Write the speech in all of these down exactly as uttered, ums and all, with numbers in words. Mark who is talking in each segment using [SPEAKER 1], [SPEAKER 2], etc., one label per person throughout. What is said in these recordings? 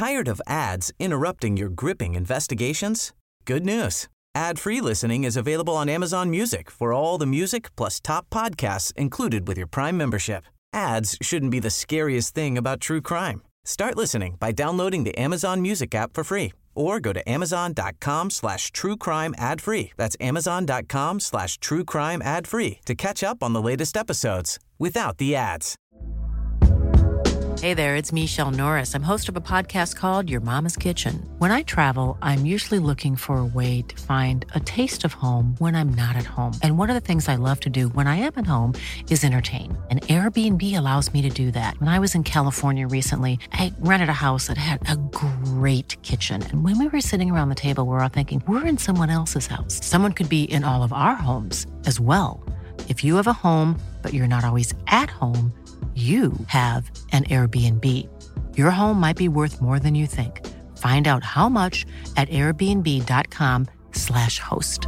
[SPEAKER 1] Tired of ads interrupting your gripping investigations? Good news. Ad-free listening is available on Amazon Music for all the music plus top podcasts included with your Prime membership. Ads shouldn't be the scariest thing about true crime. Start listening by downloading the Amazon Music app for free or go to amazon.com slash true crime ad free. That's amazon.com slash true crime ad free to catch up on the latest episodes without the ads.
[SPEAKER 2] Hey there, it's Michelle Norris. I'm host of a podcast called Your Mama's Kitchen. When I travel, I'm usually looking for a way to find a taste of home when I'm not at home. And one of the things I love to do when I am at home is entertain. And Airbnb allows me to do that. When I was in California recently, I rented a house that had a great kitchen. And when we were sitting around the table, we were all thinking, we're in someone else's house. Someone could be in all of our homes as well. If you have a home, but you're not always at home, you have an Airbnb. Your home might be worth more than you think. Find out how much at airbnb.com slash host.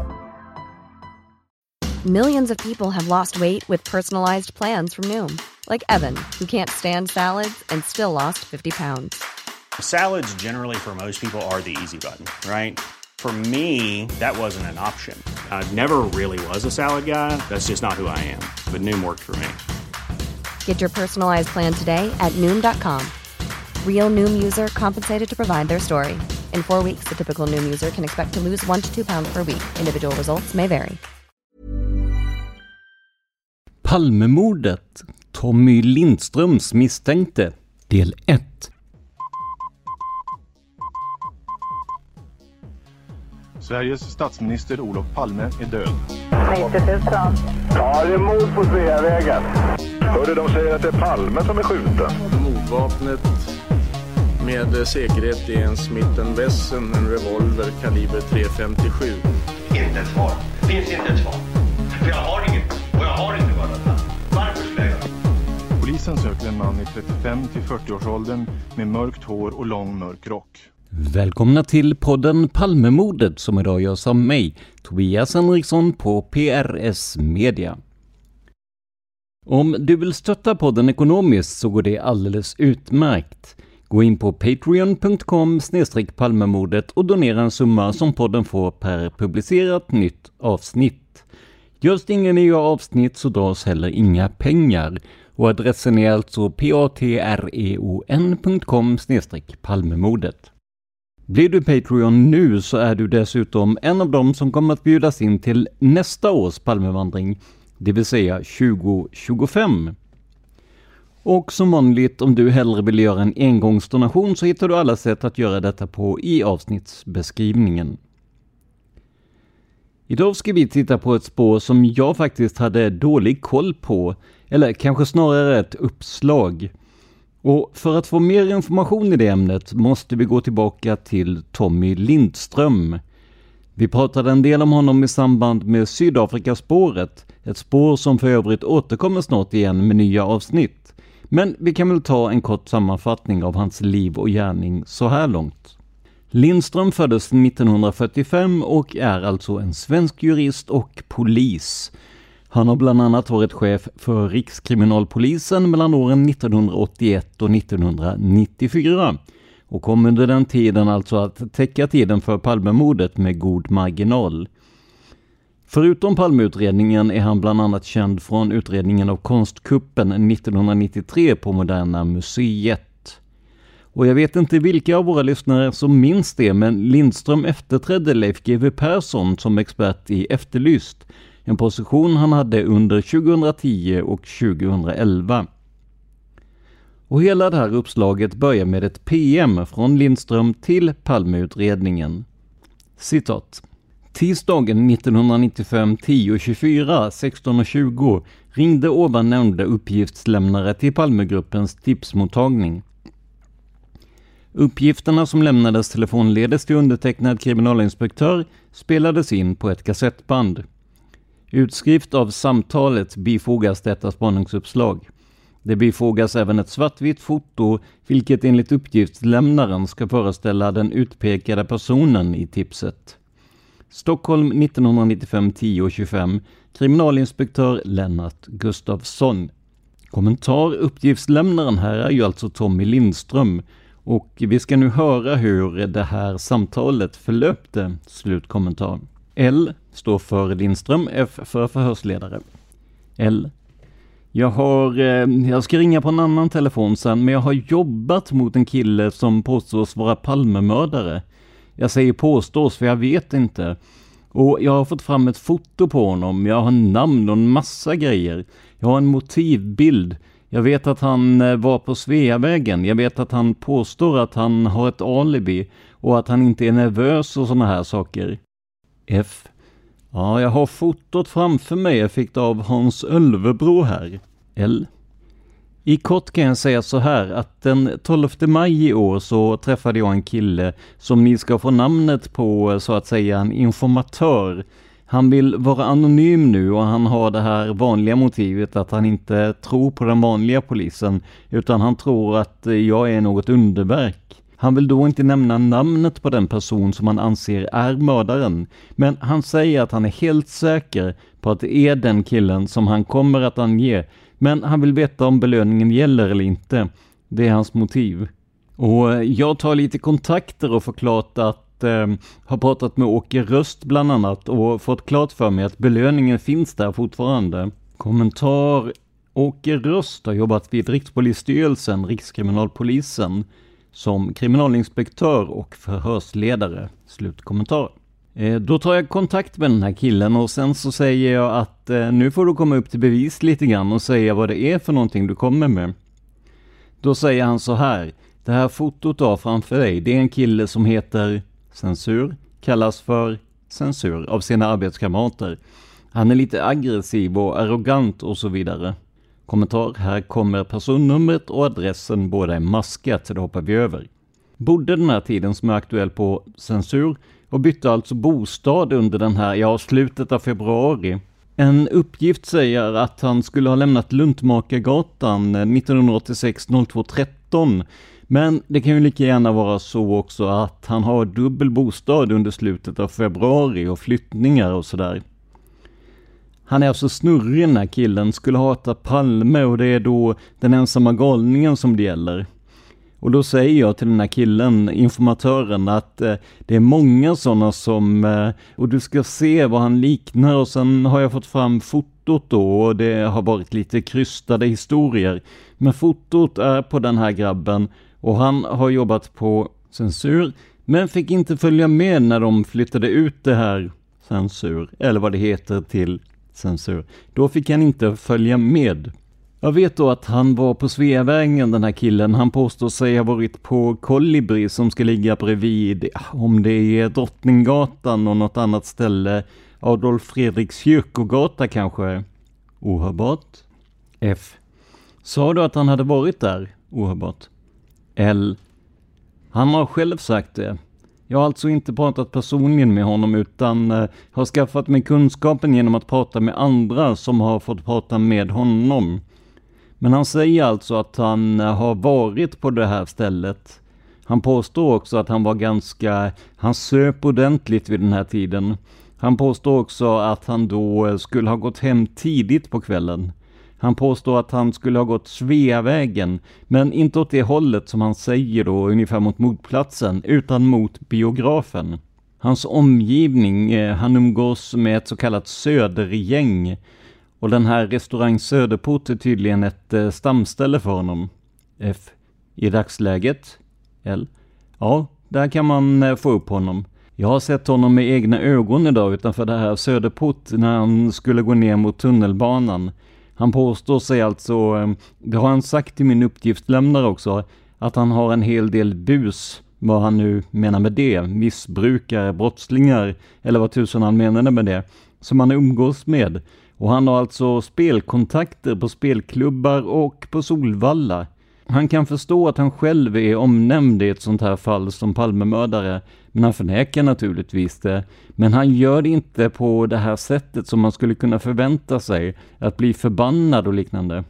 [SPEAKER 3] Millions of people have lost weight with personalized plans from Noom. Like Evan, who can't stand salads and still lost fifty pounds.
[SPEAKER 4] Salads generally for most people are the easy button, right? For me, that wasn't an option. I never really was a salad guy. That's just not who I am. But Noom worked for me.
[SPEAKER 3] Get your personalized plan today at noom dot com. Real Noom user compensated to provide their story. In four weeks, the typical Noom user can expect to lose one to two pounds per week. Individual results may vary.
[SPEAKER 5] Palmemordet. Tommy Lindströms misstänkte. Del ett.
[SPEAKER 6] Sveriges statsminister Olof Palme är död.
[SPEAKER 7] nittio tusen.
[SPEAKER 8] Ja, det är mord på Sveavägen. Hörde de säger att det är Palme som är skjuten.
[SPEAKER 9] Mordvapnet med säkerhet är en Smith and Wesson, en revolver kaliber tre femtiosju.
[SPEAKER 10] Inte ett svar. Finns inte ett svar. För jag har inget. Och jag har inte varit. Varför skulle jag göra?
[SPEAKER 6] Polisen söker en man i trettiofem till fyrtio-årsåldern med mörkt hår och lång mörk rock.
[SPEAKER 5] Välkomna till podden Palmemordet som idag görs av mig, Tobias Henriksson på P R S Media. Om du vill stötta podden ekonomiskt så går det alldeles utmärkt. Gå in på patreon punkt com slash palmemordet och donera en summa som podden får per publicerat nytt avsnitt. Görs inga nya avsnitt så dras heller inga pengar. Och adressen är alltså patreon punkt com slash palmemordet. Blir du Patreon nu så är du dessutom en av dem som kommer att bjudas in till nästa års Palmevandring, det vill säga tjugo tjugofem. Och som vanligt, om du hellre vill göra en engångsdonation så hittar du alla sätt att göra detta på i avsnittsbeskrivningen. Idag ska vi titta på ett spår som jag faktiskt hade dålig koll på, eller kanske snarare ett uppslag. Och för att få mer information i det ämnet måste vi gå tillbaka till Tommy Lindström. Vi pratade en del om honom i samband med Sydafrikaspåret, ett spår som för övrigt återkommer snart igen med nya avsnitt. Men vi kan väl ta en kort sammanfattning av hans liv och gärning så här långt. Lindström föddes nittonhundrafyrtiofem och är alltså en svensk jurist och polis. Han har bland annat varit chef för Rikskriminalpolisen mellan åren nittonhundraåttioett och nittonhundranittiofyra och kom under den tiden alltså att täcka tiden för Palmemordet med god marginal. Förutom Palmeutredningen är han bland annat känd från utredningen av konstkuppen nittonhundranittiotre på Moderna museet. Och jag vet inte vilka av våra lyssnare som minns det, men Lindström efterträdde Leif G W Persson som expert i Efterlyst, en position han hade under tjugohundratio och tjugohundraelva. Och hela det här uppslaget börjar med ett P M från Lindström till Palmeutredningen. Citat. Tisdagen nittonhundranittiofem tio tjugofyra sexton tjugo ringde ovan nämnda uppgiftslämnare till Palmegruppens tipsmottagning. Uppgifterna som lämnades telefonledes till undertecknad kriminalinspektör spelades in på ett kassettband. Utskrift av samtalet bifogas detta spaningsuppslag. Det bifogas även ett svartvitt foto, vilket enligt uppgiftslämnaren ska föreställa den utpekade personen i tipset. Stockholm nittonhundranittiofem tio tjugofem, kriminalinspektör Lennart Gustafsson. Kommentar: uppgiftslämnaren här är ju alltså Tommy Lindström. Och vi ska nu höra hur det här samtalet förlöpte. Slutkommentar. L står för Lindström, F för förhörsledare. L. Jag har, eh, jag ska ringa på en annan telefon sen, men jag har jobbat mot en kille som påstås vara Palmemördare. Jag säger påstås för jag vet inte. Och jag har fått fram ett foto på honom. Jag har namn och en massa grejer. Jag har en motivbild. Jag vet att han var på Sveavägen. Jag vet att han påstår att han har ett alibi och att han inte är nervös och såna här saker. F. Ja, jag har fotot framför mig. Jag fick det av Hans Ölvebro här. L. I kort kan jag säga så här att den tolfte maj i år så träffade jag en kille som ni ska få namnet på, så att säga en informatör. Han vill vara anonym nu och han har det här vanliga motivet att han inte tror på den vanliga polisen utan han tror att jag är något underverk. Han vill då inte nämna namnet på den person som han anser är mördaren, men han säger att han är helt säker på att det är den killen som han kommer att ange, men han vill veta om belöningen gäller eller inte. Det är hans motiv. Och jag tar lite kontakter och får klart att eh, har pratat med Åke Röst bland annat och fått klart för mig att belöningen finns där fortfarande. Kommentar. Åke Röst har jobbat vid Rikspolisstyrelsen, Rikskriminalpolisen, som kriminalinspektör och förhörsledare. Slutkommentar. Eh, då tar jag kontakt med den här killen och sen så säger jag att eh, nu får du komma upp till bevis lite grann och säga vad det är för någonting du kommer med. Då säger han så här: det här fotot av framför dig, det är en kille som heter Censur, kallas för Censur av sina arbetskamrater. Han är lite aggressiv och arrogant och så vidare. Kommentar, här kommer personnumret och adressen, båda är maskat så det hoppar vi över. Bodde den här tiden som är aktuell på Censur och bytte alltså bostad under den här, ja, slutet av februari. En uppgift säger att han skulle ha lämnat Luntmakargatan nittonhundraåttiosex noll två tretton. Men det kan ju lika gärna vara så också att han har dubbel bostad under slutet av februari och flyttningar och sådär. Han är alltså snurrig, den här killen, skulle hata Palme och det är då den ensamma galningen som det gäller. Och då säger jag till den här killen, informatören, att eh, det är många sådana som, eh, och du ska se vad han liknar, och sen har jag fått fram fotot då och det har varit lite krystade historier. Men fotot är på den här grabben och han har jobbat på Censur men fick inte följa med när de flyttade ut det här Censur, eller vad det heter, till Censur. Då fick han inte följa med. Jag vet då att han var på Sveavägen, den här killen. Han påstår sig ha varit på Kolibri som ska ligga bredvid, om det är Drottninggatan och något annat ställe. Adolf Fredriks kyrkogata kanske. Ohörbart. F. Sa du att han hade varit där? Ohörbart. L. Han har själv sagt det. Jag har alltså inte pratat personligen med honom utan eh, har skaffat mig kunskapen genom att prata med andra som har fått prata med honom. Men han säger alltså att han har varit på det här stället. Han påstår också att han var ganska, han söp ordentligt vid den här tiden. Han påstår också att han då skulle ha gått hem tidigt på kvällen. Han påstår att han skulle ha gått Sveavägen, men inte åt det hållet som han säger då, ungefär mot motplatsen, utan mot biografen. Hans omgivning, eh, han umgås med ett så kallat södergäng. Och den här restaurang Söderport är tydligen ett eh, stamställe för honom. F. I dagsläget. L. Ja, där kan man eh, få upp honom. Jag har sett honom med egna ögon idag utanför det här Söderport när han skulle gå ner mot tunnelbanan. Han påstår sig alltså, det har han sagt till min uppgiftslämnare också, att han har en hel del bus, vad han nu menar med det, missbrukare, brottslingar eller vad tusen han menade med det, som han umgås med. Och han har alltså spelkontakter på spelklubbar och på Solvalla. Han kan förstå att han själv är omnämnd i ett sånt här fall som Palmemördare, men han förnekar naturligtvis det. Men han gör det inte på det här sättet som man skulle kunna förvänta sig, att bli förbannad och liknande.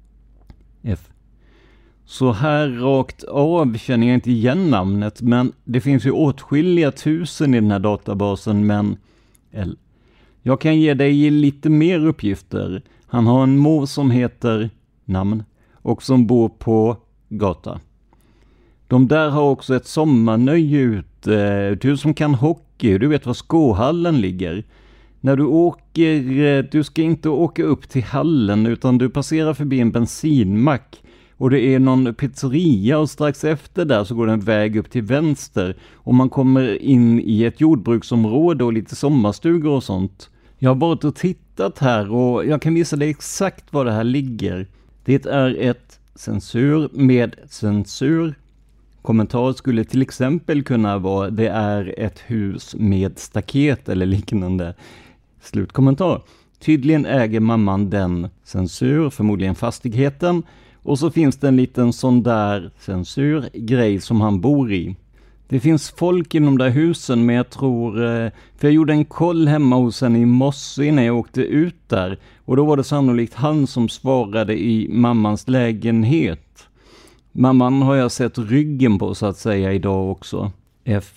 [SPEAKER 5] F. Så här rakt av känner jag inte igen namnet, men det finns ju åtskilliga tusen i den här databasen, men L. Jag kan ge dig lite mer uppgifter. Han har en mor som heter namn och som bor på gata. De där har också ett sommarnöje ute. Du som kan hockey, du vet var Skåhallen ligger. När du åker, du ska inte åka upp till hallen utan du passerar förbi en bensinmack. Och det är någon pizzeria och strax efter där så går det en väg upp till vänster. Och man kommer in i ett jordbruksområde och lite sommarstugor och sånt. Jag har varit och tittat här och jag kan visa dig exakt var det här ligger. Det är ett censur med censur. Kommentar skulle till exempel kunna vara det är ett hus med staket eller liknande. Slutkommentar. Tydligen äger mamman den censur, förmodligen fastigheten. Och så finns det en liten sån där censurgrej som han bor i. Det finns folk i de där husen men jag tror, för jag gjorde en koll hemma hos henne i morse när jag åkte ut där. Och då var det sannolikt han som svarade i mammans lägenhet. Mamman har jag sett ryggen på så att säga idag också. F.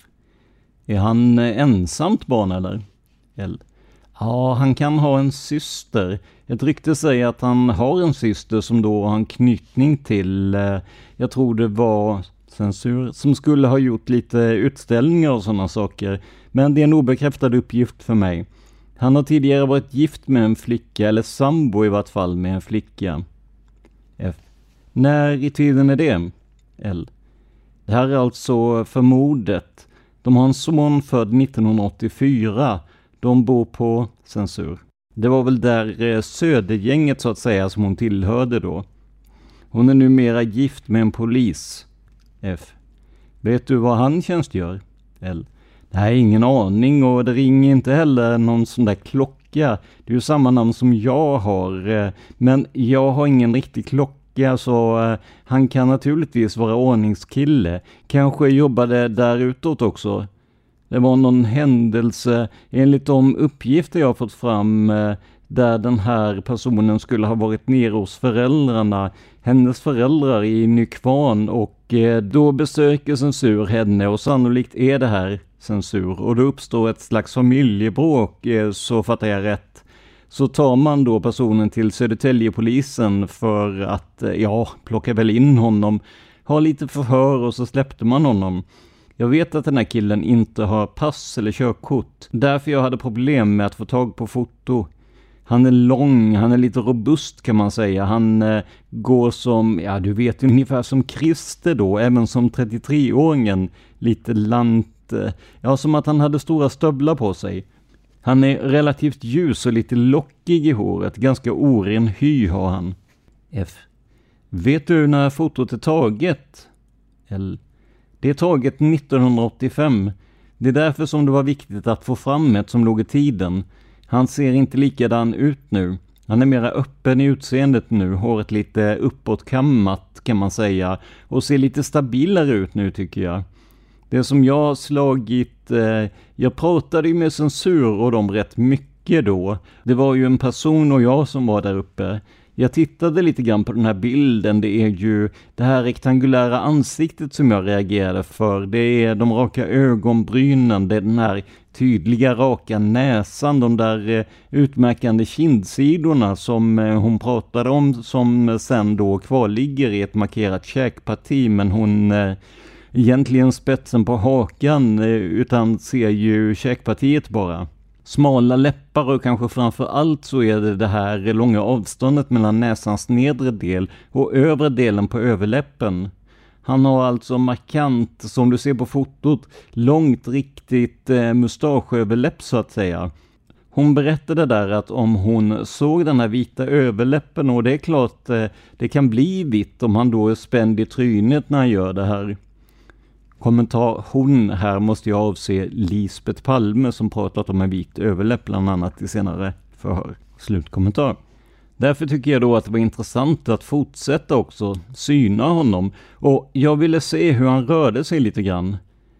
[SPEAKER 5] Är han ensamt barn eller? L. Ja, han kan ha en syster. Ett rykte säger att han har en syster som då har en knytning till, jag tror det var censur, som skulle ha gjort lite utställningar och sådana saker. Men det är en obekräftad uppgift för mig. Han har tidigare varit gift med en flicka, eller sambo i vart fall med en flicka. F. När i tiden är det? L. Det här är alltså förmodet. De har en son född nittonhundraåttiofyra. De bor på censur. Det var väl där södergänget så att säga som hon tillhörde då. Hon är numera gift med en polis. F. Vet du vad han tjänstgör? L. Nej, ingen aning och det ringer inte heller någon sån där klocka. Det är ju samma namn som jag har. Men jag har ingen riktig klocka så han kan naturligtvis vara ordningskille. Kanske jobbade där utåt också. Det var någon händelse enligt de uppgifter jag har fått fram där den här personen skulle ha varit nere hos föräldrarna, hennes föräldrar i Nykvarn och då besöker censur henne och sannolikt är det här censur och då uppstår ett slags familjebråk så fattar jag rätt. Så tar man då personen till Södertäljepolisen för att ja, plocka väl in honom, ha lite förhör och så släppte man honom. Jag vet att den här killen inte har pass eller körkort. Därför jag hade problem med att få tag på foto. Han är lång, han är lite robust kan man säga. Han eh, går som, ja du vet ungefär som Christer då, även som trettiotre-åringen. Lite lant, eh, ja som att han hade stora stövlar på sig. Han är relativt ljus och lite lockig i håret, ganska oren hy har han. F. Vet du när fotot är taget? L. Det är taget nittonhundraåttiofem. Det är därför som det var viktigt att få fram ett som låg i tiden. Han ser inte likadan ut nu. Han är mera öppen i utseendet nu. Håret lite uppåtkammat kan man säga. Och ser lite stabilare ut nu tycker jag. Det som jag har slagit... Eh, jag pratade ju med censur och de rätt mycket då. Det var ju en person och jag som var där uppe. Jag tittade lite grann på den här bilden. Det är ju det här rektangulära ansiktet som jag reagerade för. Det är de raka ögonbrynen. Det är den här tydliga raka näsan. De där utmärkande kindsidorna som hon pratade om. Som sen då kvarligger i ett markerat käkparti. Men hon egentligen spetsen på hakan. Utan ser ju käkpartiet bara. Smala läppar och kanske framför allt så är det det här långa avståndet mellan näsans nedre del och övre delen på överläppen. Han har alltså markant, som du ser på fotot, långt riktigt eh, mustaschöverläpp så att säga. Hon berättade där att om hon såg den här vita överläppen och det är klart eh, det kan bli vitt om han då är spänd i trynet när han gör det här. Kommentar hon här måste jag avse Lisbeth Palme som pratat om en vit överläpp bland annat i senare förhör. Slutkommentar. Därför tycker jag då att det var intressant att fortsätta också syna honom och jag ville se hur han rörde sig lite grann.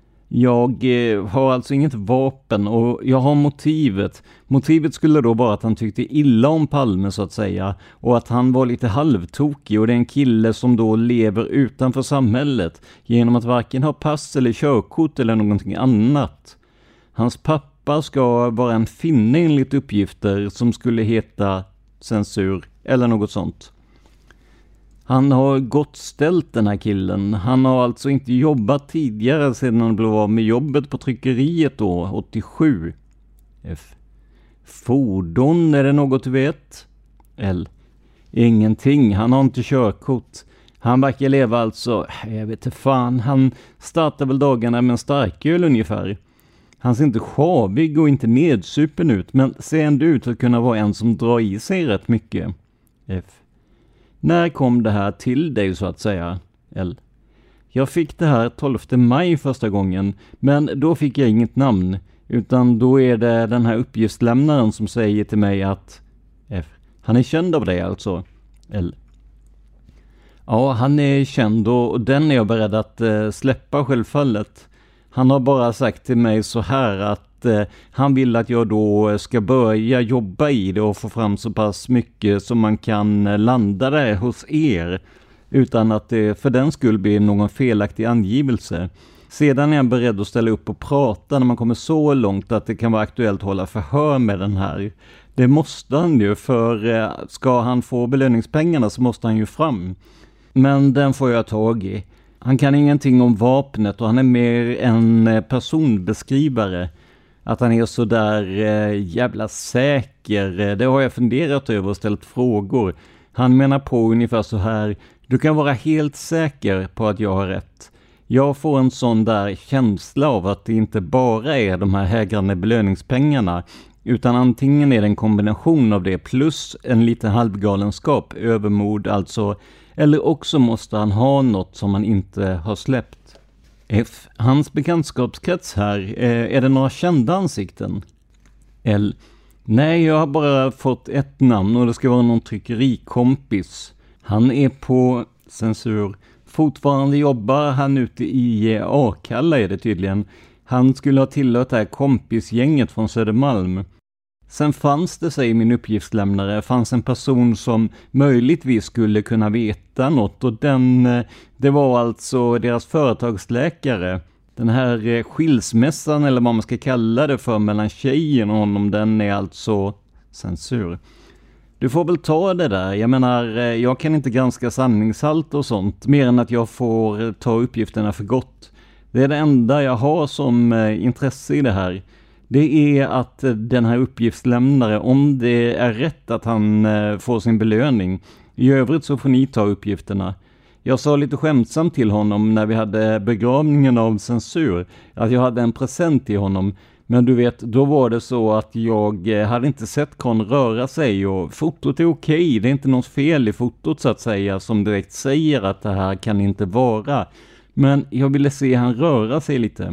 [SPEAKER 5] Jag eh, har alltså inget vapen och jag har motivet. Motivet skulle då vara att han tyckte illa om Palme så att säga och att han var lite halvtokig och det är en kille som då lever utanför samhället genom att varken ha pass eller körkort eller någonting annat. Hans pappa ska vara en finne enligt uppgifter som skulle heta censur eller något sånt. Han har gott ställt den här killen. Han har alltså inte jobbat tidigare sedan han blev av med jobbet på tryckeriet då, åttiosju. F. Fordon, är det något du vet? L. Ingenting, han har inte körkort. Han verkar leva alltså, jag vet inte fan, han startar väl dagarna med en starköl ungefär. Han ser inte sjavig och inte nedsupen ut, men ser ändå ut att kunna vara en som drar i sig rätt mycket. F. När kom det här till dig så att säga? L. Jag fick det här tolfte maj första gången, men då fick jag inget namn, utan då är det den här uppgiftslämnaren som säger till mig att F. Han är känd av dig alltså? L. Ja, han är känd och den är jag beredd att eh, släppa självfallet. Han har bara sagt till mig så här att eh, han vill att jag då ska börja jobba i det och få fram så pass mycket som man kan eh, landa där hos er utan att det för den skull blir någon felaktig angivelse. Sedan är han beredd att ställa upp och prata när man kommer så långt att det kan vara aktuellt att hålla förhör med den här. Det måste han ju, för eh, ska han få belöningspengarna så måste han ju fram. Men den får jag tag i. Han kan ingenting om vapnet och han är mer en personbeskrivare. Att han är så där eh, jävla säker, det har jag funderat över och ställt frågor. Han menar på ungefär så här: du kan vara helt säker på att jag har rätt. Jag får en sån där känsla av att det inte bara är de här hägrande belöningspengarna, utan antingen är det en kombination av det plus en liten halvgalenskap, övermod alltså, eller också måste han ha något som han inte har släppt. F. Hans bekantskapskrets här, eh, är det några kända ansikten? L. Nej, jag har bara fått ett namn och det ska vara någon tryckerikompis. Han är på censur. Fortfarande jobbar han ute i eh, Akalla är det tydligen. Han skulle ha tillhört det här kompisgänget från Södermalm. Sen fanns det, säger min uppgiftslämnare, fanns en person som möjligtvis skulle kunna veta något och den, det var alltså deras företagsläkare. Den här skilsmässan eller vad man ska kalla det för mellan tjejen och honom, den är alltså censur. Du får väl ta det där, jag menar jag kan inte granska sanningshalt och sånt mer än att jag får ta uppgifterna för gott. Det är det enda jag har som intresse i det här. Det är att den här uppgiftslämnare, om det är rätt att han får sin belöning, i övrigt så får ni ta uppgifterna. Jag sa lite skämtsamt till honom när vi hade begravningen av censur att jag hade en present till honom. Men du vet, då var det så att jag hade inte sett Kon röra sig och fotot är okej. Det är inte något fel i fotot så att säga som direkt säger att det här kan inte vara. Men jag ville se han röra sig lite.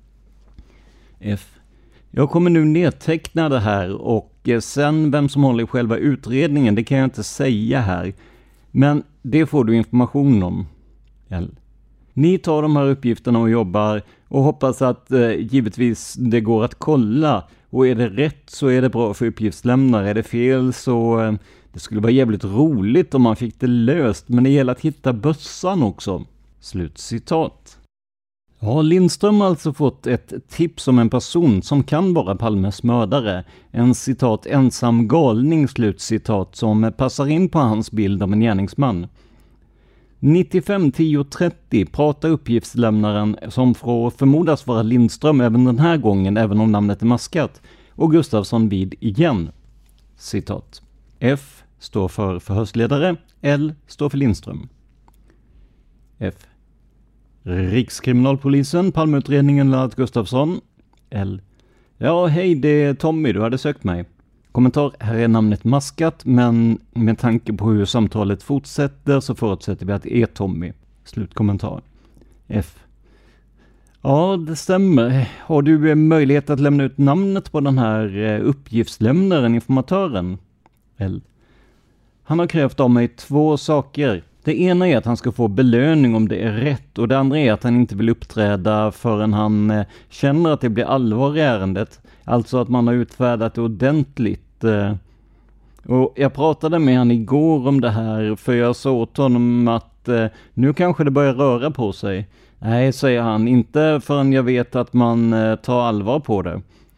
[SPEAKER 5] F. Jag kommer nu nedteckna det här och sen vem som håller i själva utredningen, det kan jag inte säga här. Men det får du information om. L. Ni tar de här uppgifterna och jobbar och hoppas att eh, givetvis det går att kolla. Och är det rätt så är det bra för uppgiftslämnare. Är det fel så eh, det skulle vara jävligt roligt om man fick det löst. Men det gäller att hitta bössan också. Slutcitat. Ja, Lindström har alltså fått ett tips om en person som kan vara Palmes mördare. En citat ensam galning slutcitat som passar in på hans bild av en gärningsman. nittiofem tio trettio pratar uppgiftslämnaren som får förmodas vara Lindström även den här gången, även om namnet är maskat, och Gustafsson vid igen. Citat. F står för förhörsledare, L står för Lindström. F. Rikskriminalpolisen, Palmeutredningen Lennart Gustafsson. L. Ja, hej, det är Tommy, du hade sökt mig. Kommentar, här är namnet maskat, men med tanke på hur samtalet fortsätter så förutsätter vi att det är Tommy. Slutkommentar. F. Ja, det stämmer. Har du möjlighet att lämna ut namnet på den här uppgiftslämnaren, informatören? L. Han har krävt av mig två saker. Det ena är att han ska få belöning om det är rätt och det andra är att han inte vill uppträda förrän han känner att det blir allvar i ärendet. Alltså att man har utfärdat det ordentligt. Och jag pratade med han igår om det här för jag sa åt honom att nu kanske det börjar röra på sig. Nej, säger han, inte förrän jag vet att man tar allvar på det.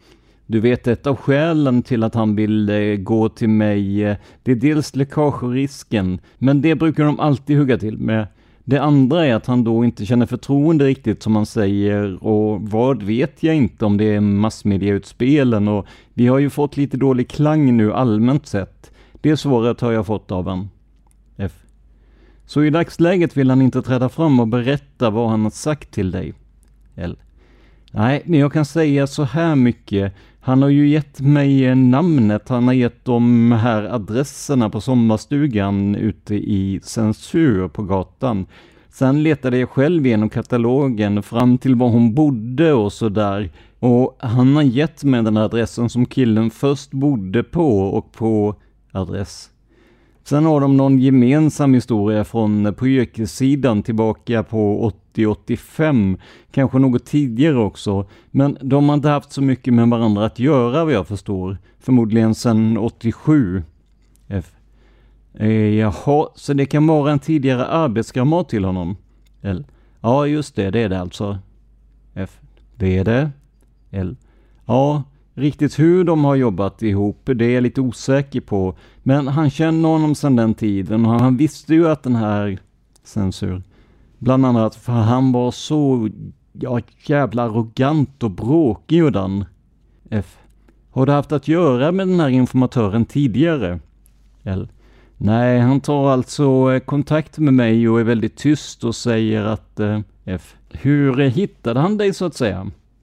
[SPEAKER 5] Du vet, ett av skälen till att han vill eh, gå till mig, eh, det är dels läckagerisken, men det brukar de alltid hugga till med. Det andra är att han då inte känner förtroende riktigt, som man säger, och vad vet jag inte om det är massmediautspelen, och vi har ju fått lite dålig klang nu allmänt sett. Det svaret har jag fått av han. F. Så i dagsläget vill han inte träda fram och berätta vad han har sagt till dig. L. Nej, men jag kan säga så här mycket. Han har ju gett mig namnet, han har gett de här adresserna på sommarstugan ute i Censur på gatan. Sen letade jag själv igenom katalogen fram till var hon bodde och så där. Och han har gett mig den adressen som killen först bodde på och på adress. Sen har de någon gemensam historia från på yrkessidan tillbaka på åttio åttiofem, kanske något tidigare också. Men de har inte haft så mycket med varandra att göra, vad jag förstår. Förmodligen sedan åttiosju. F. Eh, jaha, så det kan vara en tidigare arbetskamrat till honom. L. Ja, just det, det är det alltså. F. Det är det. L. Ja, riktigt hur de har jobbat ihop, det är jag lite osäker på. Men han känner honom sedan den tiden och han visste ju att den här Censur, bland annat för han var så ja, jävla arrogant och bråkig och den. F. Har du haft att göra med den här informatören tidigare? L. Nej, han tar alltså kontakt med mig och är väldigt tyst och säger att eh, F. Hur hittade han dig så att säga?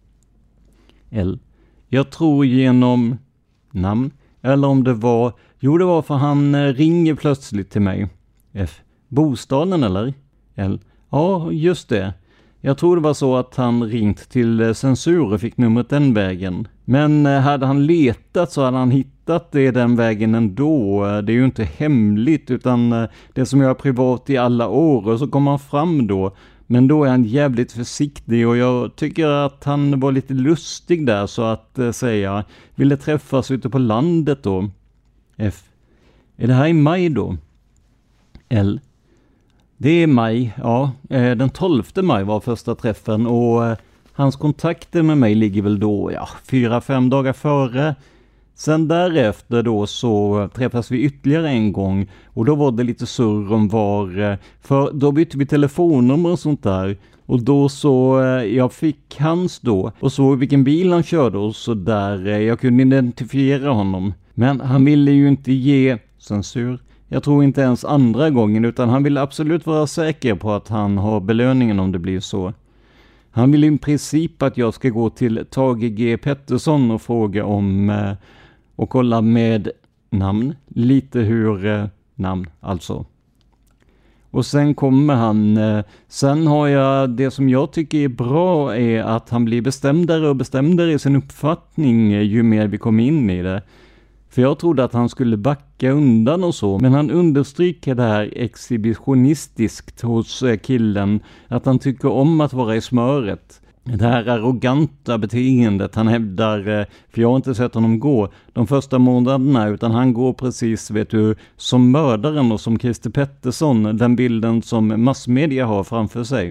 [SPEAKER 5] L. Jag tror genom namn, eller om det var, jo det var för han ringer plötsligt till mig. F. Bostaden eller? L. Ja, just det. Jag tror det var så att han ringt till Censur och fick numret den vägen. Men hade han letat så hade han hittat det den vägen ändå. Det är ju inte hemligt utan det som jag är privat i alla år och så kommer han fram då. Men då är han jävligt försiktig och jag tycker att han var lite lustig där så att äh, säga. Ville träffas ute på landet då. F. Är det här i maj då? L. Det är maj, ja. Eh, den tolfte maj var första träffen och eh, hans kontakter med mig ligger väl då, ja, fyra, fem dagar före. Sen därefter då så träffas vi ytterligare en gång och då var det lite surr om var, för då bytte vi telefonnummer och sånt där. Och då så, jag fick hans då och såg vilken bil han körde och så där, jag kunde identifiera honom. Men han ville ju inte ge Censur. Jag tror inte ens andra gången utan han ville absolut vara säker på att han har belöningen om det blir så. Han vill i princip att jag ska gå till Tage G. Pettersson och fråga om eh, och kolla med namn, lite hur eh, namn alltså. Och sen kommer han, eh, sen har jag det som jag tycker är bra är att han blir bestämdare och bestämdare i sin uppfattning eh, ju mer vi kommer in i det. För jag trodde att han skulle backa undan och så. Men han understryker det här exhibitionistiskt hos killen. Att han tycker om att vara i smöret. Det här arroganta beteendet. Han hävdar, för jag har inte sett honom gå de första månaderna. Utan han går precis, vet du, som mördaren och som Christer Pettersson. Den bilden som massmedia har framför sig.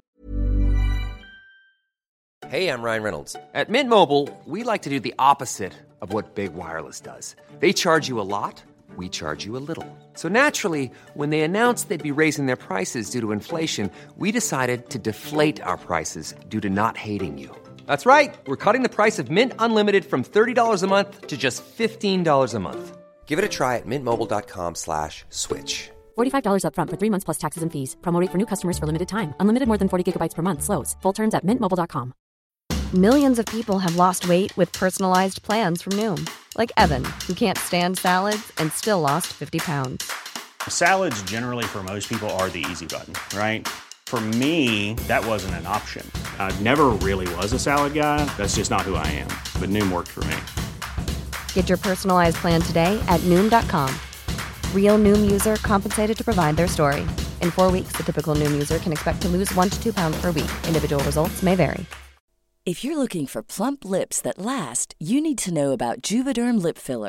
[SPEAKER 11] Hey, I'm Ryan Reynolds. At Mint Mobile, we like to do the opposite of what Big Wireless does. They charge you a lot, we charge you a little. So naturally, when they announced they'd be raising their prices due to inflation, we decided to deflate our prices due to not hating you. That's right. We're cutting the price of Mint Unlimited from thirty dollars a month to just fifteen dollars a month. Give it a try at mintmobile.com slash switch.
[SPEAKER 12] forty-five dollars up front for three months plus taxes and fees. Promo rate for new customers for limited time. Unlimited more than forty gigabytes per month. Slows full terms at mint mobile dot com.
[SPEAKER 3] Millions of people have lost weight with personalized plans from Noom. Like Evan, who can't stand salads and still lost fifty pounds.
[SPEAKER 4] Salads generally for most people are the easy button, right? For me, that wasn't an option. I never really was a salad guy. That's just not who I am. But Noom worked for me.
[SPEAKER 3] Get your personalized plan today at Noom dot com. Real Noom user compensated to provide their story. In four weeks, the typical Noom user can expect to lose one to two pounds per week. Individual results may vary.
[SPEAKER 13] If you're looking for plump lips that last, you need to know about Juvederm lip fillers.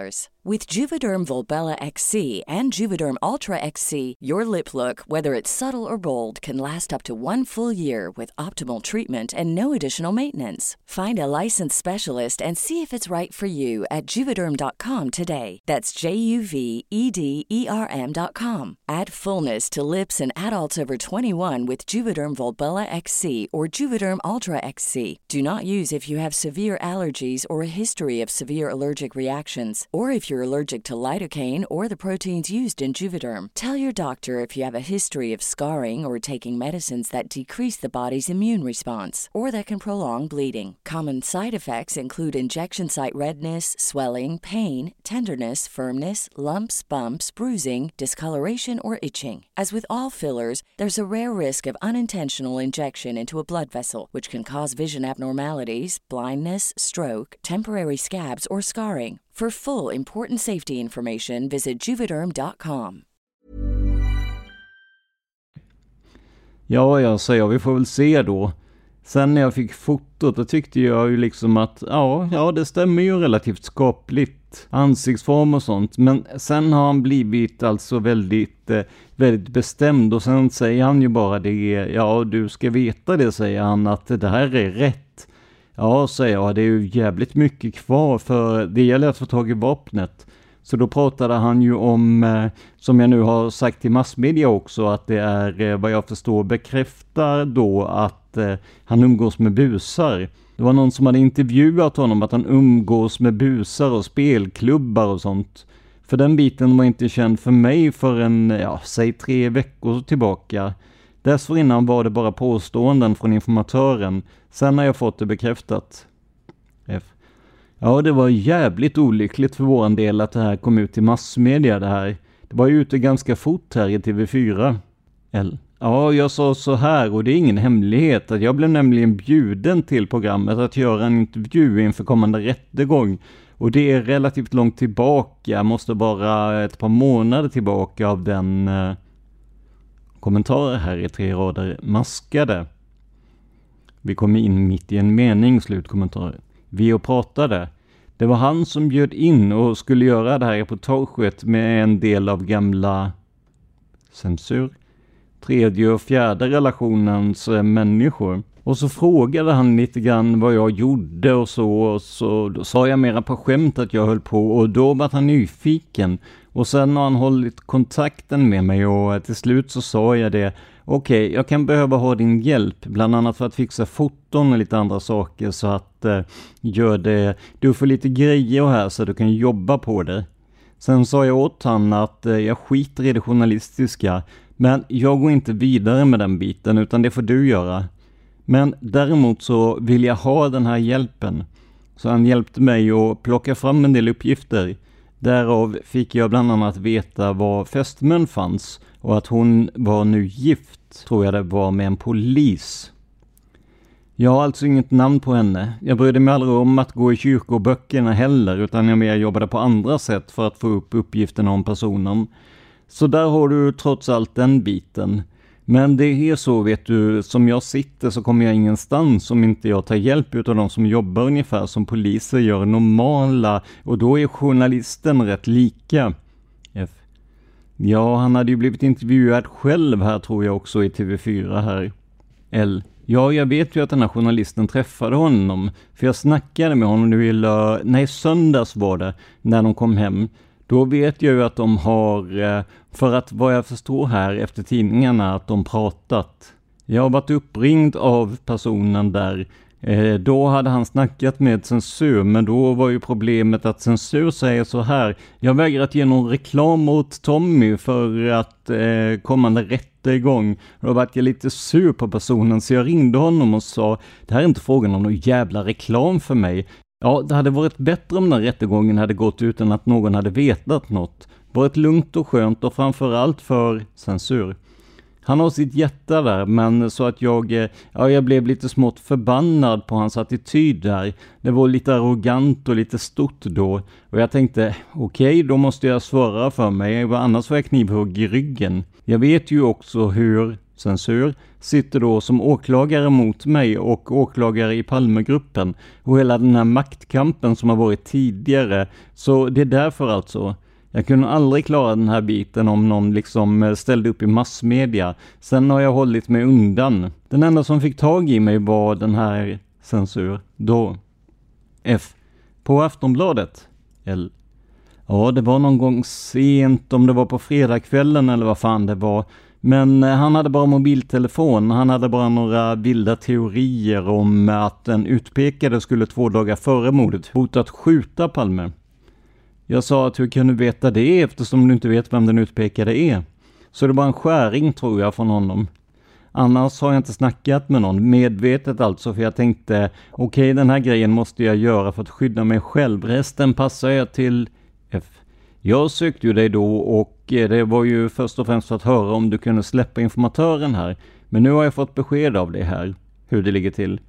[SPEAKER 13] With Juvederm Volbella X C and Juvederm Ultra X C, your lip look, whether it's subtle or bold, can last up to one full year with optimal treatment and no additional maintenance. Find a licensed specialist and see if it's right for you at juvederm dot com today. That's J U V E D E R M dot com. Add fullness to lips in adults over twenty-one with Juvederm Volbella X C or Juvederm Ultra X C. Do not use if you have severe allergies or a history of severe allergic reactions, or if you're allergic to lidocaine or the proteins used in Juvederm. Tell your doctor if you have a history of scarring or taking medicines that decrease the body's immune response or that can prolong bleeding. Common side effects include injection site redness, swelling, pain, tenderness, firmness, lumps, bumps, bruising, discoloration, or itching. As with all fillers, there's a rare risk of unintentional injection into a blood vessel, which can cause vision abnormalities, blindness, stroke, temporary scabs, or scarring. For full important safety information, visit juvederm dot com.
[SPEAKER 5] Ja, jag säger vi får väl se då. Sen när jag fick fotot då tyckte jag ju liksom att ja, ja det stämmer ju relativt skapligt. Ansiktsform och sånt. Men sen har han blivit alltså väldigt, eh, väldigt bestämd. Och sen säger han ju bara det. Ja, du ska veta det, säger han, att det här är rätt. Ja, säger jag, det är ju jävligt mycket kvar för det gäller att få tag i vapnet. Så då pratade han ju om, eh, som jag nu har sagt i massmedia också, att det är, eh, vad jag förstår, bekräftar då att eh, han umgås med busar. Det var någon som hade intervjuat honom att han umgås med busar och spelklubbar och sånt. För den biten var inte känd för mig för en, ja, säg tre veckor tillbaka. Dessförinnan var det bara påståenden från informatören. Sen har jag fått det bekräftat. F. Ja, det var jävligt olyckligt för våran del att det här kom ut i massmedia det här. Det var ju ute ganska fort här i T V fyra. L. Ja, jag sa så här och det är ingen hemlighet att jag blev nämligen bjuden till programmet att göra en intervju inför kommande rättegång. Och det är relativt långt tillbaka, måste vara ett par månader tillbaka av den eh, kommentarer här i tre rader maskade. Vi kom in mitt i en mening, slutkommentar. Vi och pratade. Det var han som bjöd in och skulle göra det här reportaget med en del av gamla censur. Tredje och fjärde relationens eh, människor. Och så frågade han lite grann vad jag gjorde och så. Och så då sa jag mera på skämt att jag höll på. Och då var han nyfiken. Och sen har han hållit kontakten med mig. Och till slut så sa jag det. Okej, okay, jag kan behöva ha din hjälp. Bland annat för att fixa foton och lite andra saker. Så att eh, gör det. Du får lite grejer här så du kan jobba på det. Sen sa jag åt han att eh, jag skiter i det journalistiska. Men jag går inte vidare med den biten utan det får du göra. Men däremot så vill jag ha den här hjälpen. Så han hjälpte mig att plocka fram en del uppgifter. Därav fick jag bland annat veta var fästmön fanns. Och att hon var nu gift, tror jag det var, med en polis. Jag har alltså inget namn på henne. Jag brydde mig aldrig om att gå i kyrkoböckerna heller. Utan jag mer jobbade på andra sätt för att få upp uppgifterna om personen. Så där har du trots allt den biten. Men det är så, vet du, som jag sitter så kommer jag ingenstans om inte jag tar hjälp av de som jobbar ungefär som poliser gör normala. Och då är journalisten rätt lika. F. Ja, han hade ju blivit intervjuad själv här tror jag också i T V fyra här. L. Ja, jag vet ju att den här journalisten träffade honom. För jag snackade med honom nu i lö... Nej, söndags var det när de kom hem. Då vet jag ju att de har, för att vad jag förstår här efter tidningarna, att de pratat. Jag har varit uppringd av personen där. Då hade han snackat med censur, men då var ju problemet att censur säger så här. Jag vägrar att ge någon reklam åt Tommy för att eh, kommande rättegång. Då var jag lite sur på personen så jag ringde honom och sa det här är inte frågan om någon jävla reklam för mig. Ja, det hade varit bättre om den rättegången hade gått utan att någon hade vetat något. Varit lugnt och skönt och framförallt för censur. Han har sitt hjärta där, men så att jag, ja, jag blev lite smått förbannad på hans attityd där. Det var lite arrogant och lite stort då. Och jag tänkte, okej, okay, då måste jag svara för mig, annars får jag knivhugg i ryggen. Jag vet ju också hur Censur, sitter då som åklagare mot mig och åklagare i Palmegruppen och hela den här maktkampen som har varit tidigare. Så det är därför alltså. Jag kunde aldrig klara den här biten om någon liksom ställde upp i massmedia. Sen har jag hållit mig undan. Den enda som fick tag i mig var den här Censur då. F. På Aftonbladet. L. Ja, det var någon gång sent, om det var på fredagskvällen eller vad fan det var. Men han hade bara mobiltelefon. Han hade bara några vilda teorier om att den utpekade skulle två dagar före mordet hotat skjuta Palme. Jag sa att hur kan du veta det eftersom du inte vet vem den utpekade är? Så det var en skäring tror jag från honom. Annars har jag inte snackat med någon, medvetet alltså, för jag tänkte okej, okay, den här grejen måste jag göra för att skydda mig själv. Resten passar jag till F. Jag sökte ju dig då och det var ju först och främst för att höra om du kunde släppa informatören här. Men nu har jag fått besked av det här, hur det ligger till.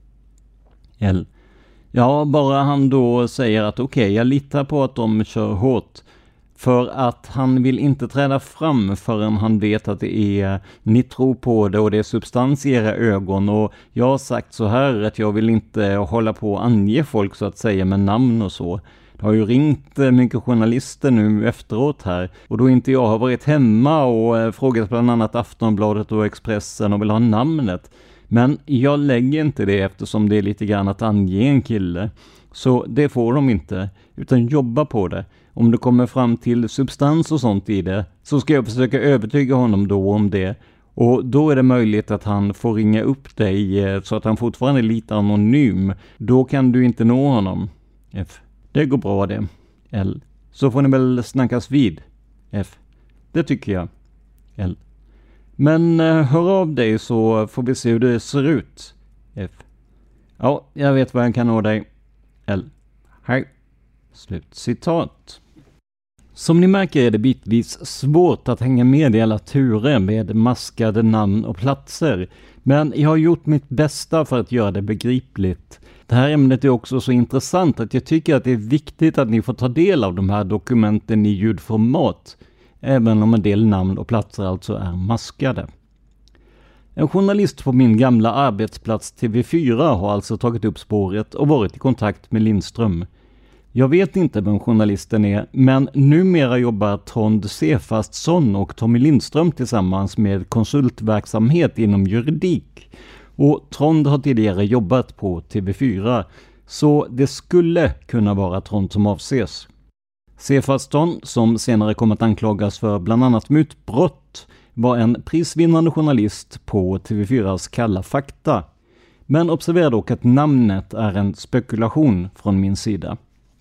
[SPEAKER 5] L. Ja, bara han då säger att okej, okay, jag litar på att de kör hårt. För att han vill inte träda fram förrän han vet att det är, ni tror på det och det är substans i era ögon. Och jag har sagt så här att jag vill inte hålla på och ange folk så att säga med namn och så. Det har ju ringt mycket journalister nu efteråt här. Och då inte jag har varit hemma och frågat bland annat Aftonbladet och Expressen och vill ha namnet. Men jag lägger inte det eftersom det är lite grann att ange en kille. Så det får de inte, utan jobba på det. Om det kommer fram till substans och sånt i det så ska jag försöka övertyga honom då om det. Och då är det möjligt att han får ringa upp dig så att han fortfarande är lite anonym. Då kan du inte nå honom. F. Det går bra det. L. Så får ni väl snackas vid. F. Det tycker jag. L. Men eh, hör av dig så får vi se hur det ser ut. F. Ja, jag vet vad jag kan nå dig. L. Hej. Slut citat. Som ni märker är det bitvis svårt att hänga med i alla turer med maskade namn och platser. Men jag har gjort mitt bästa för att göra det begripligt. Det här ämnet är också så intressant att jag tycker att det är viktigt att ni får ta del av de här dokumenten i ljudformat. Även om en del namn och platser alltså är maskade. En journalist på min gamla arbetsplats T V fyra har alltså tagit upp spåret och varit i kontakt med Lindström. Jag vet inte vem journalisten är, men numera jobbar Trond Sefastsson och Tommy Lindström tillsammans med konsultverksamhet inom juridik. Och Trond har tidigare jobbat på T V fyra, så det skulle kunna vara Trond som avses. Sefastsson, som senare kom att anklagas för bland annat mutbrott, var en prisvinnande journalist på T V fyras Kalla fakta. Men observera dock att namnet är en spekulation från min sida.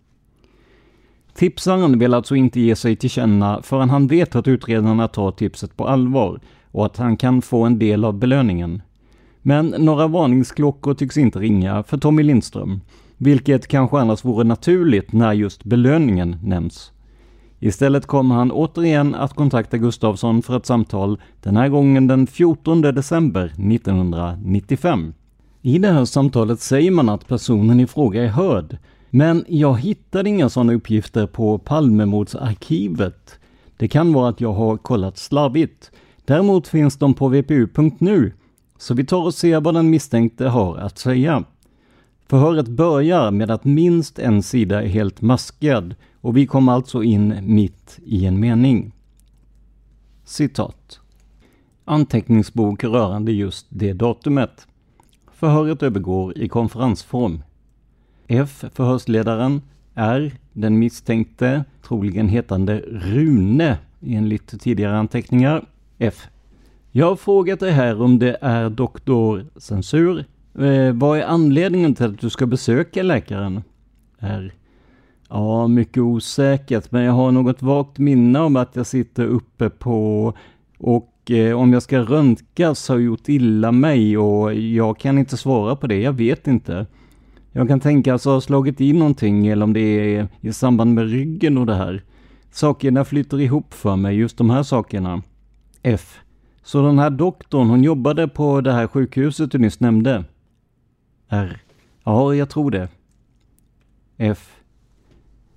[SPEAKER 5] Tipsaren vill alltså inte ge sig till känna förrän han vet att utredarna tar tipset på allvar och att han kan få en del av belöningen. Men några varningsklockor tycks inte ringa för Tommy Lindström, vilket kanske annars vore naturligt när just belöningen nämns. Istället kommer han återigen att kontakta Gustafsson för ett samtal, den här gången den fjortonde december nittonhundranittiofem. I det här samtalet säger man att personen i fråga är hörd, men jag hittade inga sådana uppgifter på Palmemordsarkivet. Det kan vara att jag har kollat slarvigt. Däremot finns de på v p u punkt n u, så vi tar och ser vad den misstänkte har att säga. Förhöret börjar med att minst en sida är helt maskad och vi kommer alltså in mitt i en mening. Citat. Anteckningsbok rörande just det datumet. Förhöret övergår i konferensform. F. Förhörsledaren. R. Den misstänkte, troligen hetande Rune enligt tidigare anteckningar. F. Jag har frågat dig här om det är doktor Censur. Eh, vad är anledningen till att du ska besöka läkaren? R. Ja, mycket osäkert, men jag har något vagt minne om att jag sitter uppe på och eh, om jag ska röntgas har gjort illa mig och jag kan inte svara på det, jag vet inte. Jag kan tänka att jag har slagit in någonting eller om det är i samband med ryggen och det här. Sakerna flyter ihop för mig, just de här sakerna. F. Så den här doktorn, hon jobbade på det här sjukhuset du nyss nämnde? R. Ja, jag tror det. F.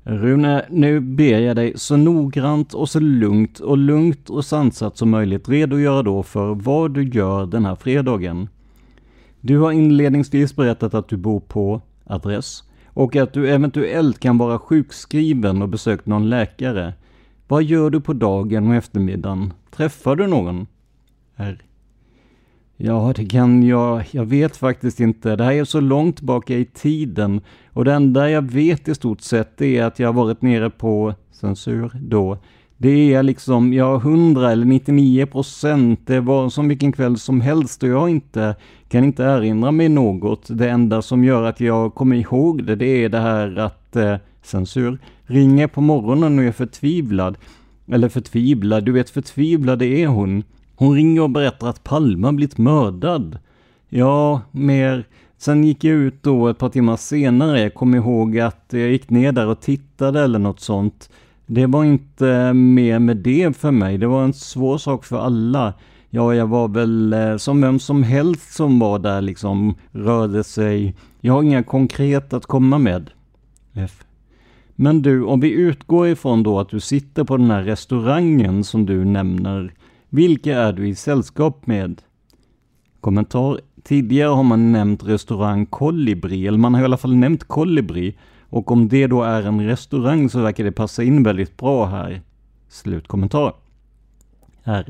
[SPEAKER 5] Rune, nu ber jag dig så noggrant och så lugnt och lugnt och sansat som möjligt redogöra då för vad du gör den här fredagen. Du har inledningsvis berättat att du bor på adress och att du eventuellt kan vara sjukskriven och besökt någon läkare. Vad gör du på dagen och eftermiddagen? Träffar du någon? R. Ja, det kan jag. Jag vet faktiskt inte. Det här är så långt bak i tiden. Och det enda jag vet i stort sett är att jag har varit nere på censur då. Det är liksom, ja, hundra eller nittionio procent. Det var som vilken kväll som helst och jag inte, kan inte erinra mig något. Det enda som gör att jag kommer ihåg det, det är det här att eh, censur ringer på morgonen och är förtvivlad. Eller förtvivlad, du vet förtvivlad det är hon. Hon ringer och berättar att Palme har blivit mördad. Ja, mer. Sen gick jag ut då ett par timmar senare. Jag kommer ihåg att jag gick ner där och tittade eller något sånt. Det var inte mer med det för mig. Det var en svår sak för alla. Ja, jag var väl eh, som vem som helst som var där liksom rörde sig. Jag har inga konkret att komma med. F. Men du, om vi utgår ifrån då att du sitter på den här restaurangen som du nämner. Vilka är du i sällskap med? Kommentar. Tidigare har man nämnt restaurang Kolibri. Eller man har i alla fall nämnt Kolibri. Och om det då är en restaurang så verkar det passa in väldigt bra här. Slutkommentar. Här.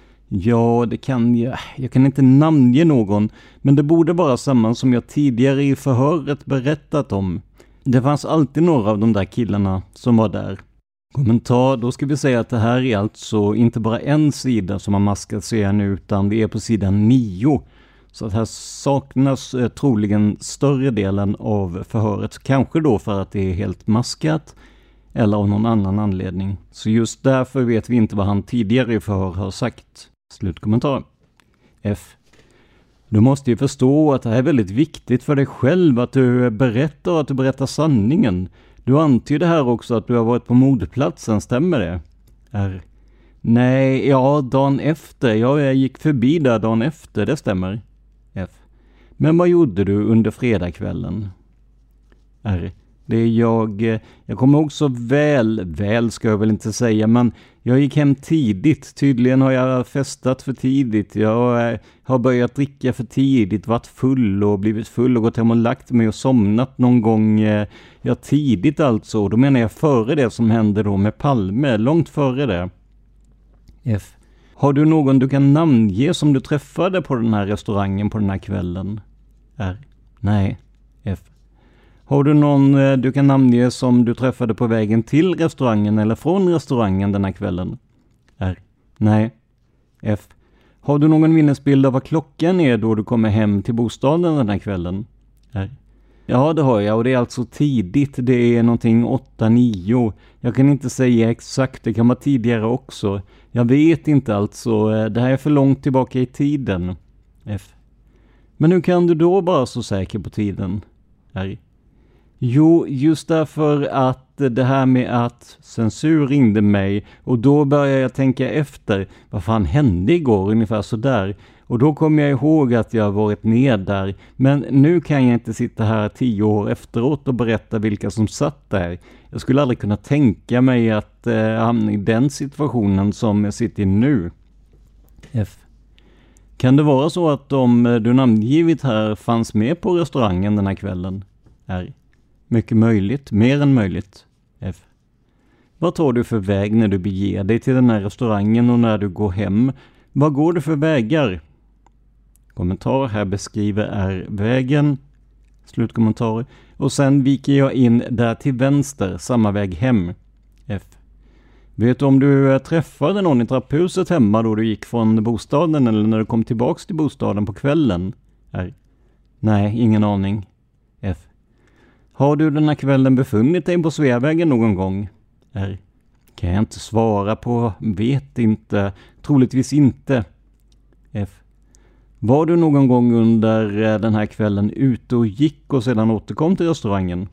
[SPEAKER 5] Ja, det kan jag. Jag kan inte namnge någon. Men det borde vara samma som jag tidigare i förhöret berättat om. Det fanns alltid några av de där killarna som var där. Kommentar, då ska vi säga att det här är alltså inte bara en sida som har maskat sig nu utan det är på sidan nio. Så att här saknas eh, troligen större delen av förhöret. Kanske då för att det är helt maskat eller av någon annan anledning. Så just därför vet vi inte vad han tidigare i förhör har sagt. Slutkommentar. F. Du måste ju förstå att det här är väldigt viktigt för dig själv att du berättar och att du berättar sanningen. Du antyder här också att du har varit på mordplatsen, stämmer det? R. Nej, ja, dagen efter. Ja, jag gick förbi där dagen efter, det stämmer. F. Men vad gjorde du under fredagskvällen? R. Det är jag, jag kommer ihåg så väl, väl ska jag väl inte säga, men jag gick hem tidigt. Tydligen har jag festat för tidigt. Jag har börjat dricka för tidigt, varit full och blivit full och gått hem och lagt mig och somnat någon gång. Ja, tidigt alltså. Då menar jag före det som hände då med Palme, långt före det. F. Har du någon du kan namnge som du träffade på den här restaurangen på den här kvällen? R. Nej. F. Har du någon du kan namnge som du träffade på vägen till restaurangen eller från restaurangen den här kvällen? R. Nej. F. Har du någon minnesbild av vad klockan är då du kommer hem till bostaden den här kvällen? R. Ja, det har jag och det är alltså tidigt. Det är någonting åtta nio. Jag kan inte säga exakt, det kan vara tidigare också. Jag vet inte alltså, det här är för långt tillbaka i tiden. F. Men hur kan du då vara så säker på tiden? R. Jo, just därför att det här med att censur ringde mig och då började jag tänka efter vad fan hände igår ungefär så där. Och då kom jag ihåg att jag varit ned där. Men nu kan jag inte sitta här tio år efteråt och berätta vilka som satt där. Jag skulle aldrig kunna tänka mig att eh, hamna i den situationen som jag sitter i nu. F. Kan det vara så att de du namngivit här fanns med på restaurangen den här kvällen? R. Mycket möjligt, mer än möjligt. F. Vad tar du för väg när du beger dig till den här restaurangen och när du går hem? Vad går du för vägar? Kommentar här beskriver är vägen. Slutkommentar. Och sen viker jag in där till vänster, samma väg hem. F. Vet du om du träffade någon i trapphuset hemma då du gick från bostaden eller när du kom tillbaks till bostaden på kvällen? R. Nej, ingen aning. F. Har du den här kvällen befunnit dig på Sveavägen någon gång? R. Kan jag inte svara på. Vet inte. Troligtvis inte. F. Var du någon gång under den här kvällen ute och gick och sedan återkom till restaurangen?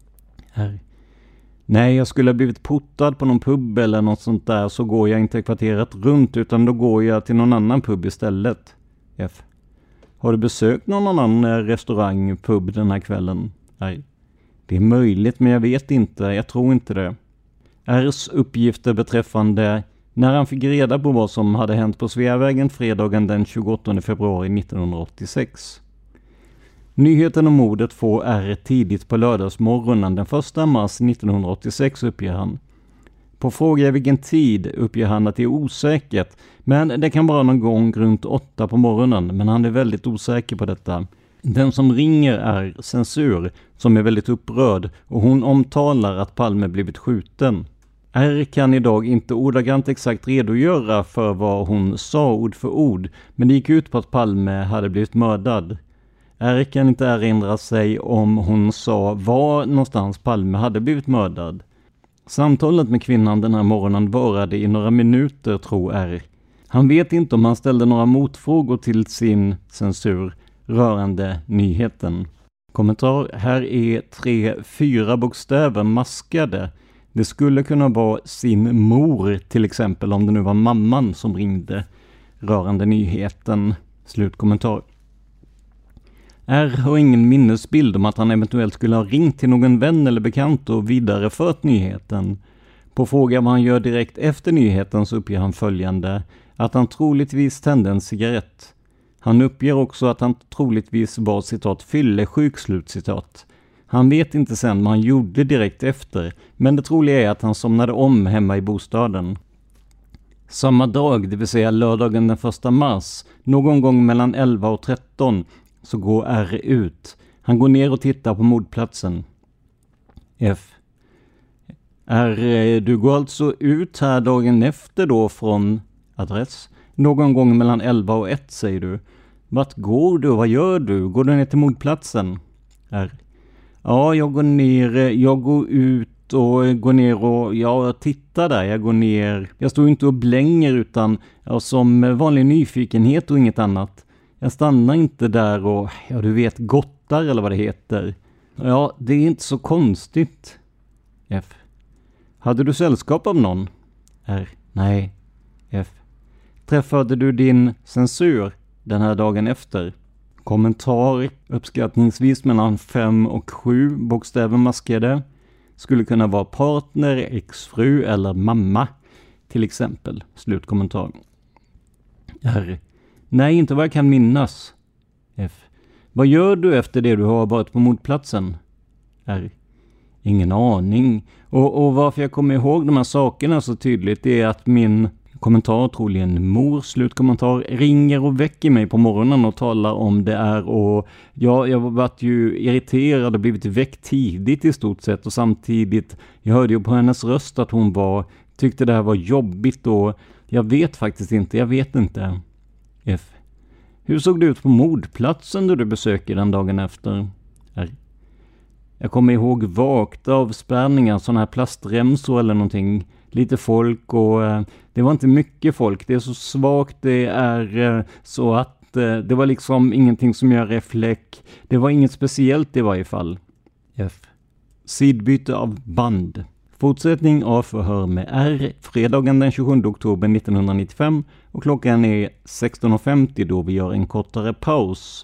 [SPEAKER 5] R. Nej, jag skulle ha blivit portad på någon pub eller något sånt där, så går jag inte kvarteret runt utan då går jag till någon annan pub istället. F. Har du besökt någon annan restaurang, pub den här kvällen? R. Det är möjligt, men jag vet inte. Jag tror inte det. R:s uppgifter beträffande när han fick reda på vad som hade hänt på Sveavägen fredagen den tjugoåttonde februari nittonhundraåttiosex. Nyheten om mordet får R tidigt på lördagsmorgonen den första mars nittonhundraåttiosex, uppger han. På fråga vilken tid uppger han att det är osäkert, men det kan vara någon gång runt åtta på morgonen, men han är väldigt osäker på detta. Den som ringer är Censur, som är väldigt upprörd, och hon omtalar att Palme blivit skjuten. R kan idag inte ordagrant exakt redogöra för vad hon sa ord för ord, men det gick ut på att Palme hade blivit mördad. R kan inte erinra sig om hon sa var någonstans Palme hade blivit mördad. Samtalet med kvinnan den här morgonen varade i några minuter, tror R. Han vet inte om han ställde några motfrågor till sin Censur rörande nyheten. Kommentar: här är tre, fyra bokstäver maskade. Det skulle kunna vara sin mor, till exempel, om det nu var mamman som ringde rörande nyheten. Slutkommentar. R har ingen minnesbild om att han eventuellt skulle ha ringt till någon vän eller bekant och vidarefört nyheten. På fråga vad han gör direkt efter nyheten så uppger han följande: att han troligtvis tände en cigarett. Han uppger också att han troligtvis var citat fyllesjuk, slutcitat. Han vet inte sen vad han gjorde direkt efter, men det troliga är att han somnade om hemma i bostaden. Samma dag, det vill säga lördagen den första mars, någon gång mellan elva och tretton, så går R ut. Han går ner och tittar på mordplatsen. F. R, du går alltså ut här dagen efter då från adress. Någon gång mellan elva och ett, säger du. Vart går du? Vad gör du? Går du ner till mordplatsen? R. Ja, jag går ner. Jag går ut och går ner och jag tittar där. Jag går ner. Jag står inte och blänger utan ja, som vanlig nyfikenhet och inget annat. Jag stannar inte där och, ja du vet, gottar eller vad det heter. Ja, det är inte så konstigt. F. Hade du sällskap av någon? R. Nej. F. Träffade du din Censur den här dagen efter? Kommentar: uppskattningsvis mellan fem och sju bokstäver maskade. Skulle kunna vara partner, exfru eller mamma, till exempel. Slutkommentar. R. Nej, inte vad jag kan minnas. F. Vad gör du efter det du har varit på mordplatsen? R. Ingen aning. Och, och varför jag kommer ihåg de här sakerna så tydligt är att min kommentar, troligen mor, slutkommentar, ringer och väcker mig på morgonen och talar om det är. Och ja, jag har varit ju irriterad och blivit väckt tidigt i stort sett. Och samtidigt, jag hörde ju på hennes röst att hon var, tyckte det här var jobbigt och jag vet faktiskt inte, jag vet inte. F. Hur såg det ut på mordplatsen då du besökte den dagen efter? R. Jag kommer ihåg vagt avspärrningar, sådana här plastremsor eller någonting. Lite folk och eh, det var inte mycket folk. Det är så svagt det är eh, så att eh, det var liksom ingenting som gör reflekt. Det var inget speciellt i varje fall. F. Sidbyte av band. Fortsättning av förhör med R fredagen den tjugosjunde oktober nittonhundranittiofem och klockan är sexton femtio då vi gör en kortare paus.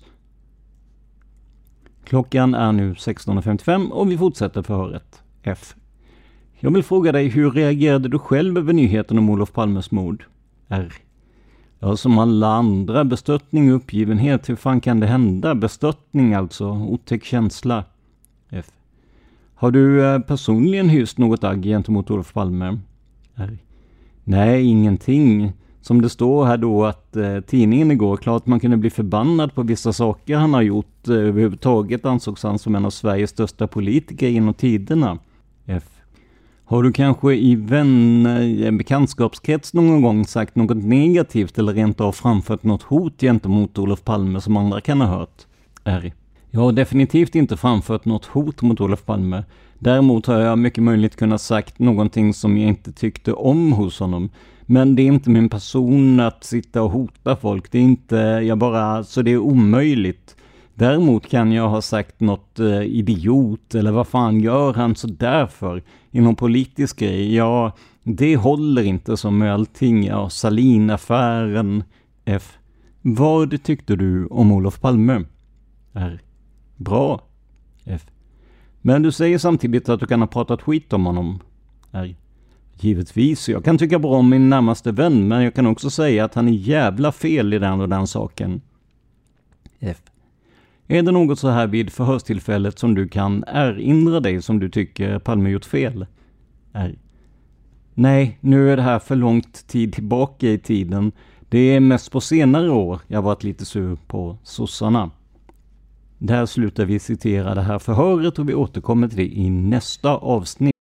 [SPEAKER 5] Klockan är nu sexton femtiofem och vi fortsätter förhöret. F. Jag vill fråga dig, hur reagerade du själv över nyheten om Olof Palmes mord? R. Ja, som alla andra, bestörtning och uppgivenhet. Hur fan kan det hända? Bestörtning alltså, otäck känsla. F. Har du eh, personligen hyst något agg gentemot Olof Palme? R. Nej, ingenting. Som det står här då att eh, tidningen igår, klart man kunde bli förbannad på vissa saker han har gjort. Eh, överhuvudtaget ansågs han som en av Sveriges största politiker genom tiderna. F. Har du kanske i vän, eh, bekantskapskrets någon gång sagt något negativt eller rent av framfört något hot gentemot Olof Palme som andra kan ha hört? R. Jag har definitivt inte framfört något hot mot Olof Palme. Däremot har jag mycket möjligt kunnat sagt någonting som jag inte tyckte om hos honom. Men det är inte min person att sitta och hota folk. Det är inte, jag bara, så det är omöjligt. Däremot kan jag ha sagt något eh, idiot eller vad fan gör han så därför inom politisk grej. Ja, det håller inte som med allting. Ja, Salin-affären. F. Vad tyckte du om Olof Palme? R. Bra. F. Men du säger samtidigt att du kan ha pratat skit om honom. R. Givetvis, jag kan tycka bra om min närmaste vän, men jag kan också säga att han är jävla fel i den och den saken. F. Är det något så här vid förhörstillfället som du kan erinra dig som du tycker Palme gjort fel? R. Nej, nu är det här för långt tid tillbaka i tiden. Det är mest på senare år jag varit lite sur på sossarna. Där slutar vi citera det här förhöret och vi återkommer till det i nästa avsnitt.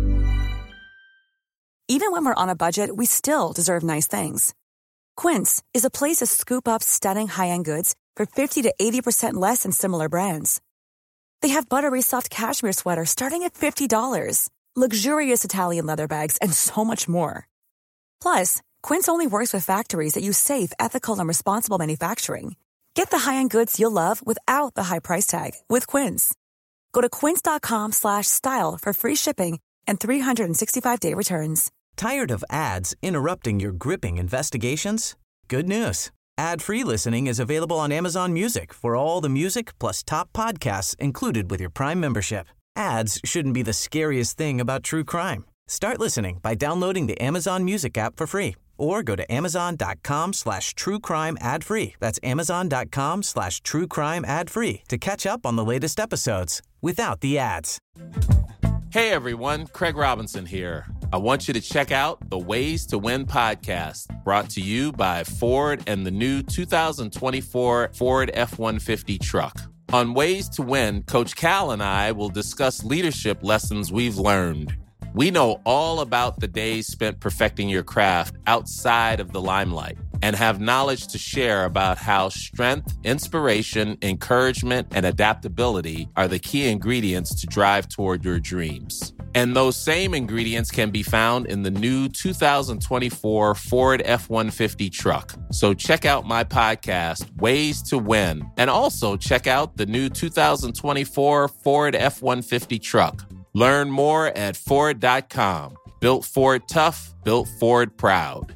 [SPEAKER 14] Even when we're on a budget, we still deserve nice things. Quince is a place to scoop up stunning high-end goods for fifty to eighty percent less than similar brands. They have buttery soft cashmere sweaters starting at fifty dollars, luxurious Italian leather bags, and so much more. Plus, Quince only works with factories that use safe, ethical, and responsible manufacturing. Get the high-end goods you'll love without the high price tag with Quince. Go to quince.com slash style for free shipping and three sixty-five day returns.
[SPEAKER 1] Tired of ads interrupting your gripping investigations? Good news. Ad-free listening is available on Amazon Music for all the music plus top podcasts included with your Prime membership. Ads shouldn't be the scariest thing about true crime. Start listening by downloading the Amazon Music app for free or go to amazon.com slash true crime ad free. That's amazon.com slash true crime ad free to catch up on the latest episodes without the ads.
[SPEAKER 15] Hey everyone, Craig Robinson here. I want you to check out the Ways to Win podcast, brought to you by Ford and the new two thousand twenty-four Ford F one fifty truck. On Ways to Win, Coach Cal and I will discuss leadership lessons we've learned. We know all about the days spent perfecting your craft outside of the limelight and have knowledge to share about how strength, inspiration, encouragement, and adaptability are the key ingredients to drive toward your dreams. And those same ingredients can be found in the new two thousand twenty-four Ford F one fifty truck. So check out my podcast, Ways to Win, and also check out the new two thousand twenty-four Ford F one fifty truck. Learn more at Ford dot com. Built Ford tough, built Ford proud.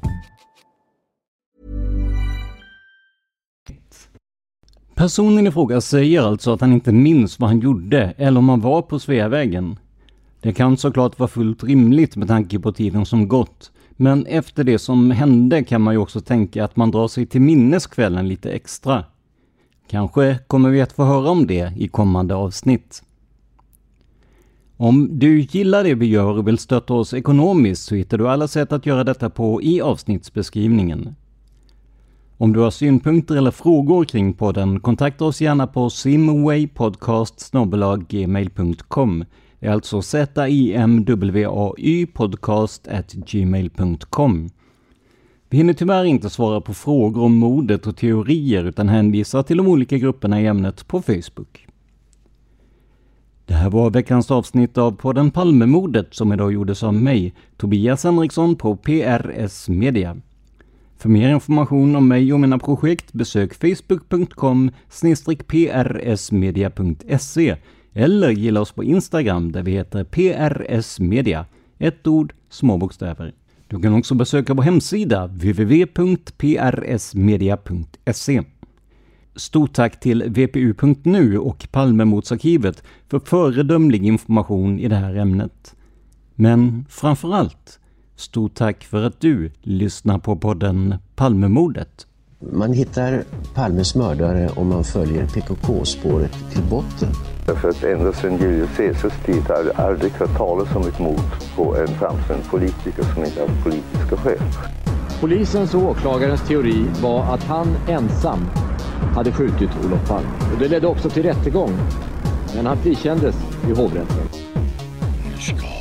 [SPEAKER 5] Personen i fråga säger alltså att han inte minns vad han gjorde eller om han var på Sveavägen. Det kan såklart vara fullt rimligt med tanke på tiden som gått. Men efter det som hände kan man ju också tänka att man drar sig till minneskvällen lite extra. Kanske kommer vi att få höra om det i kommande avsnitt. Om du gillar det vi gör och vill stötta oss ekonomiskt så hittar du alla sätt att göra detta på i avsnittsbeskrivningen. Om du har synpunkter eller frågor kring podden, kontakta oss gärna på simwaypodcast snabel-a gmail punkt com. Det är alltså z i m w a y podcast at gmail punkt com. Vi hinner tyvärr inte svara på frågor om modet och teorier utan hänvisar till de olika grupperna i ämnet på Facebook. Det här var veckans avsnitt av podden Palmemordet som idag gjordes av mig, Tobias Henriksson på P R S Media. För mer information om mig och mina projekt besök facebook punkt com slash p r s media punkt se eller gilla oss på Instagram där vi heter P R S Media, ett ord, små bokstäver. Du kan också besöka vår hemsida w w w punkt p r s media punkt se. Stort tack till v p u punkt n u och Palmemordsarkivet för föredömlig information i det här ämnet. Men framförallt, stort tack för att du lyssnar på podden Palmemordet.
[SPEAKER 16] Man hittar Palmes mördare om man följer P K K-spåret till botten.
[SPEAKER 17] Därför att ända sedan Julius Caesars tid har det aldrig hört talas om ett mord på en framstående politiker som inte har politiska skäl.
[SPEAKER 18] Polisens och åklagarens teori var att han ensam hade skjutit Olof Palme. Och det ledde också till rättegång. Men han frikändes i hovrätten.